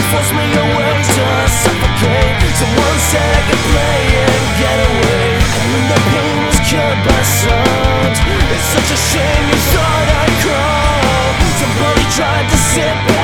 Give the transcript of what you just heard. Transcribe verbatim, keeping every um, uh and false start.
force me away to suffocate. Someone said I could play and get away, and then the pain was cured by salt. It's such a shame you thought I'd crawl. Somebody tried to sit back